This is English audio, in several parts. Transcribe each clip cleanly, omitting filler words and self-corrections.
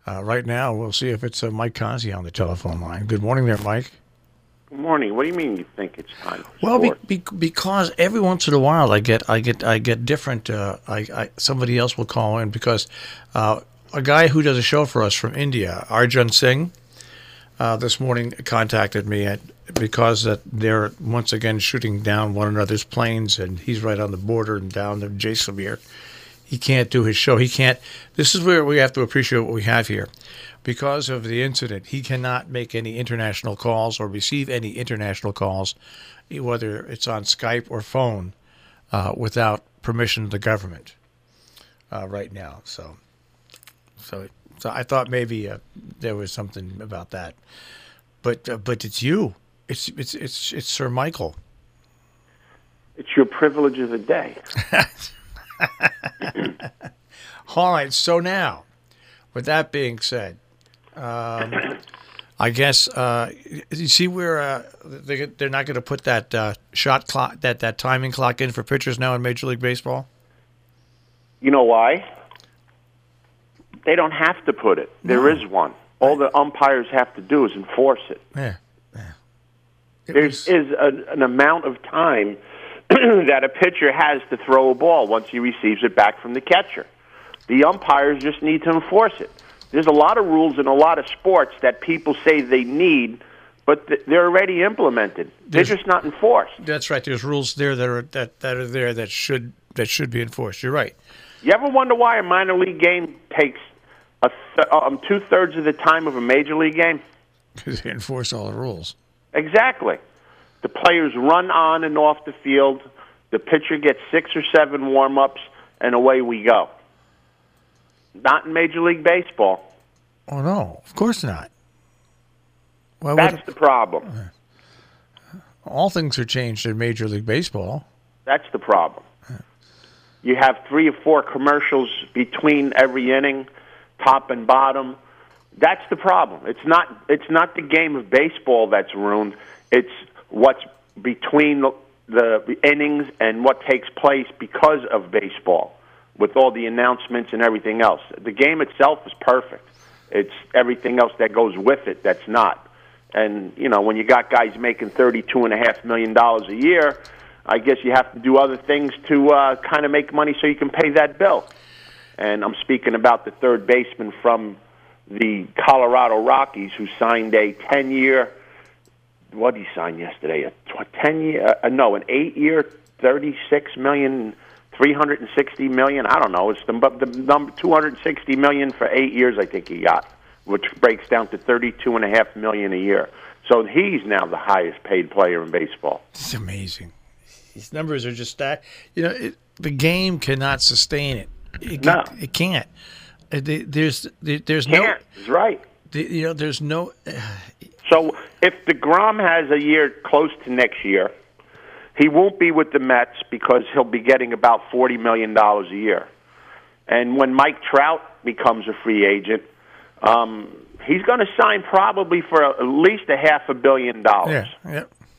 Right now, we'll see if it's Mike Kazi on the telephone line. Good morning there, Mike. Good morning. What do you mean you think it's time for Well, sport? because every once in a while I get different. Somebody else will call in because a guy who does a show for us from India, Arjun Singh, this morning contacted me because that they're once again shooting down one another's planes, and he's right on the border and down to Jaisalmer. He can't do his show. He can't. This is where we have to appreciate what we have here. Because of the incident, he cannot make any international calls or receive any international calls, whether it's on Skype or phone, without permission of the government right now. So I thought maybe there was something about that. But it's you. It's Sir Michael. It's your privilege of the day. All right. So now, with that being said, I guess you see where they're not going to put that shot clock, that timing clock in for pitchers now in Major League Baseball. You know why? They don't have to put it. There is one. All the umpires have to do is enforce it. Yeah. There is an amount of time that a pitcher has to throw a ball once he receives it back from the catcher. The umpires just need to enforce it. There's a lot of rules in a lot of sports that people say they need, but they're already implemented. They're just not enforced. That's right. There's rules there that should be enforced. You're right. You ever wonder why a minor league game takes 2/3 of the time of a major league game? Because they enforce all the rules. Exactly. The players run on and off the field. The pitcher gets 6 or 7 warm-ups, and away we go. Not in Major League Baseball. Oh, no. Of course not. That's the problem. All things are changed in Major League Baseball. That's the problem. You have 3 or 4 commercials between every inning, top and bottom. That's the problem. It's not the game of baseball that's ruined. It's what's between the innings and what takes place because of baseball, with all the announcements and everything else. The game itself is perfect. It's everything else that goes with it that's not. And, you know, when you got guys making $32.5 million a year, I guess you have to do other things to kind of make money so you can pay that bill. And I'm speaking about the third baseman from the Colorado Rockies who signed a 10-year, what did he sign yesterday? An 8-year, $36 million, $360 million. I don't know. It's the number $260 million for 8 years. I think he got, which breaks down to $32.5 million a year. So he's now the highest paid player in baseball. It's amazing. These numbers are just that. You know, the game cannot sustain it. It can't. There's no. That's right. There's no. So if DeGrom has a year close to next year, he won't be with the Mets because he'll be getting about $40 million a year. And when Mike Trout becomes a free agent, he's going to sign probably for at least $500 million. Yeah.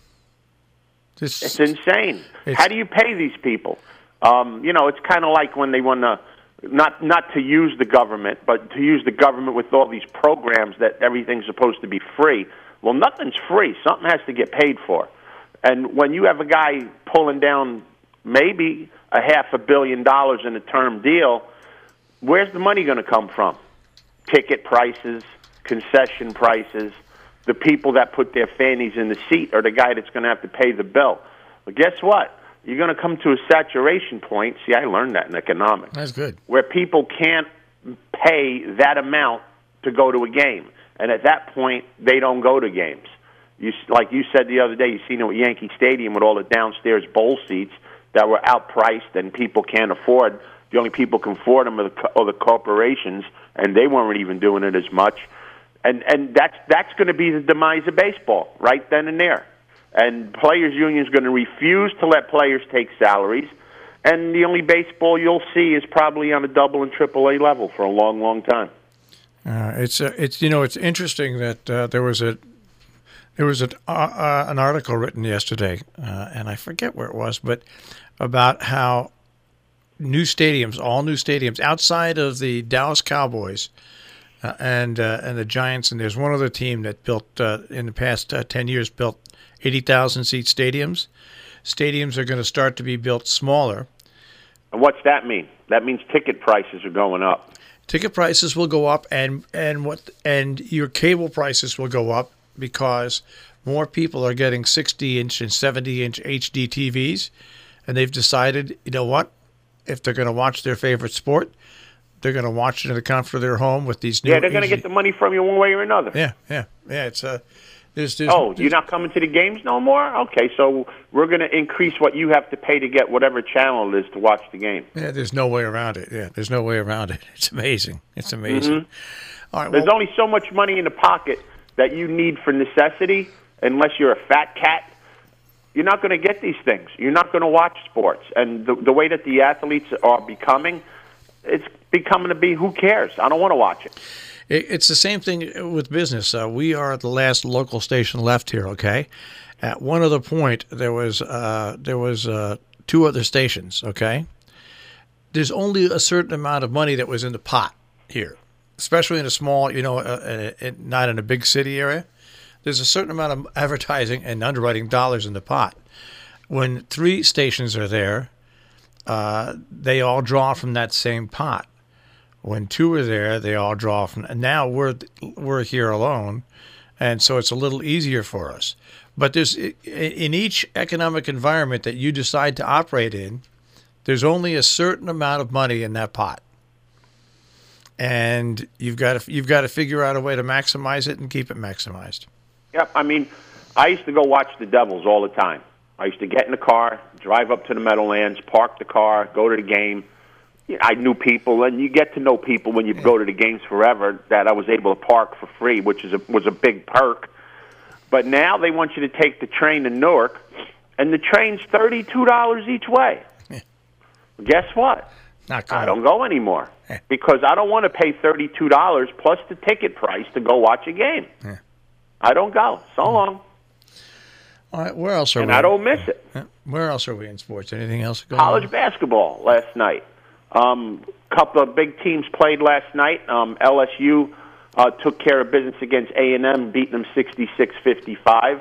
It's insane. How do you pay these people? It's kind of like when they want to, not to use the government, but to use the government with all these programs that everything's supposed to be free. Well, nothing's free. Something has to get paid for. And when you have a guy pulling down maybe $500 million in a term deal, where's the money going to come from? Ticket prices, concession prices. The people that put their fannies in the seat are the guy that's going to have to pay the bill. Well, guess what? You're going to come to a saturation point. See, I learned that in economics. That's good. Where people can't pay that amount to go to a game. And at that point, they don't go to games. Like you said the other day, you seen it with Yankee Stadium with all the downstairs bowl seats that were outpriced and people can't afford. The only people can afford them are the corporations, and they weren't even doing it as much. And that's going to be the demise of baseball right then and there. And players' union is going to refuse to let players take salaries. And the only baseball you'll see is probably on a double and triple A level for a long, long time. It's interesting that there was an article written yesterday, and I forget where it was, but about how all new stadiums outside of the Dallas Cowboys, and the Giants. And there's one other team that built in the past 10 years built 80,000 seat stadiums. Stadiums are going to start to be built smaller. And what's that mean? That means ticket prices are going up. Ticket prices will go up, and your cable prices will go up because more people are getting 60-inch and 70-inch HD TVs, and they've decided, you know what? If they're going to watch their favorite sport, they're going to watch it in the comfort of their home with these new. Yeah, they're going to get the money from you one way or another. Yeah. It's there's you're not coming to the games no more? Okay, so we're going to increase what you have to pay to get whatever channel it is to watch the game. Yeah, there's no way around it. Yeah, there's no way around it. It's amazing. It's amazing. Mm-hmm. All right, there's only so much money in the pocket that you need for necessity. Unless you're a fat cat, you're not going to get these things. You're not going to watch sports. And the way that the athletes are becoming, it's becoming to be, who cares? I don't want to watch it. It's the same thing with business. We are the last local station left here, okay? At one other point, there was 2 other stations, okay? There's only a certain amount of money that was in the pot here, especially in a small, not in a big city area. There's a certain amount of advertising and underwriting dollars in the pot. When 3 stations are there, they all draw from that same pot. When 2 are there, they all draw from. And now we're here alone, and so it's a little easier for us. But there's in each economic environment that you decide to operate in, there's only a certain amount of money in that pot, and you've got to figure out a way to maximize it and keep it maximized. Yep. I mean, I used to go watch the Devils all the time. I used to get in the car, drive up to the Meadowlands, park the car, go to the game. I knew people, and you get to know people when you go to the games forever, that I was able to park for free, which was a big perk. But now they want you to take the train to Newark, and the train's $32 each way. Yeah. Guess what? I don't go anymore because I don't want to pay $32 plus the ticket price to go watch a game. Yeah. I don't go. So long. All right, where else are we? And I don't miss it. Where else are we in sports? Anything else going on? College basketball last night. Couple of big teams played last night. LSU took care of business against A&M, beating them 66-55.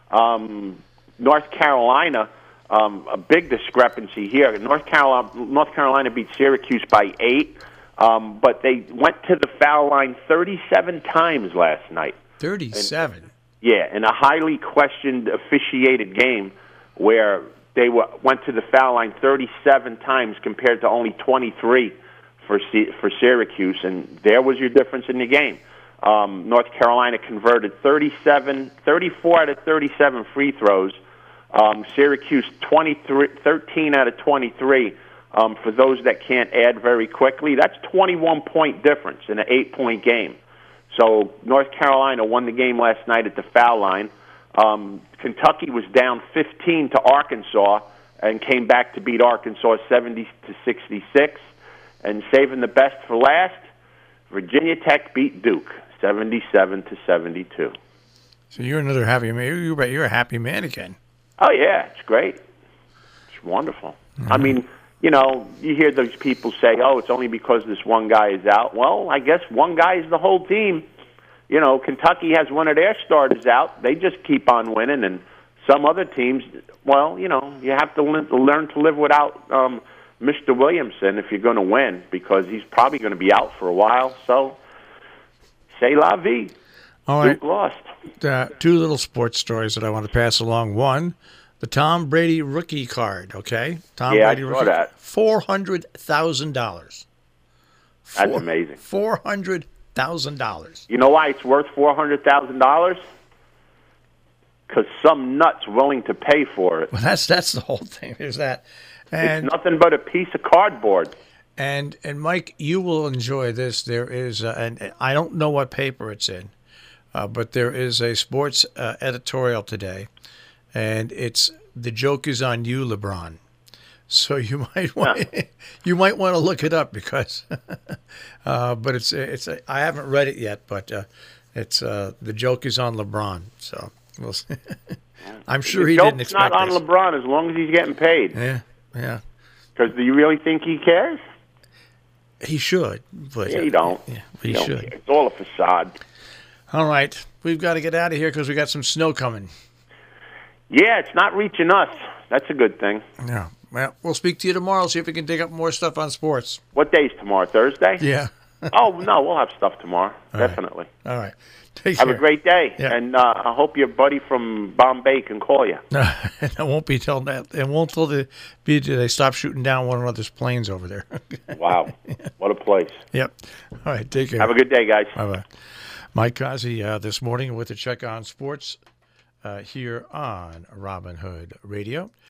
North Carolina, a big discrepancy here. North Carolina beat Syracuse by 8, but they went to the foul line 37 times last night. 37? In a highly questioned officiated game where they went to the foul line 37 times compared to only 23 for Syracuse, and there was your difference in the game. North Carolina converted 34 out of 37 free throws. Syracuse 13 out of 23. For those that can't add very quickly, that's 21-point difference in an 8-point game. So North Carolina won the game last night at the foul line. Kentucky was down 15 to Arkansas and came back to beat Arkansas 70-66. And saving the best for last, Virginia Tech beat Duke 77-72. So you're another happy man. You're a happy man again. Oh yeah, it's great. It's wonderful. Mm-hmm. I mean, you hear those people say, "Oh, it's only because this one guy is out." Well, I guess one guy is the whole team. Kentucky has one of their starters out. They just keep on winning, and some other teams, well, you have to learn to live without Mr. Williamson if you're going to win, because he's probably going to be out for a while. So, c'est la vie. All right. Duke lost. 2 little sports stories that I want to pass along. One, the Tom Brady rookie card, okay? Tom Brady I saw rookie that. $400,000. That's amazing. $400,000. You know why it's worth $400,000? Because some nut's willing to pay for it. Well, that's the whole thing. There's that. And it's nothing but a piece of cardboard. And Mike, you will enjoy this. There is, and I don't know what paper it's in, but there is a sports editorial today, and it's "The Joke Is on You, LeBron." So you might want to look it up because, but it's I haven't read it yet, but it's "The Joke Is on LeBron." So we'll see. I'm sure he didn't expect not on this. LeBron as long as he's getting paid. Yeah. Because do you really think he cares? He should, but Yeah, you don't. Yeah, but You he don't should. care. It's all a facade. All right, we've got to get out of here because we got some snow coming. Yeah, it's not reaching us. That's a good thing. Yeah. Well, we'll speak to you tomorrow. See if we can dig up more stuff on sports. What day's tomorrow? Thursday? Yeah. Oh, no, we'll have stuff tomorrow. All right. Definitely. All right. Take Have care. a great day. Yeah. And I hope your buddy from Bombay can call you. It won't be till that. It won't till they stop shooting down one another's planes over there. Wow. What a place. Yep. All right. Take care. Have a good day, guys. Bye bye. Mike Kazi this morning with the Check on Sports here on Robin Hood Radio.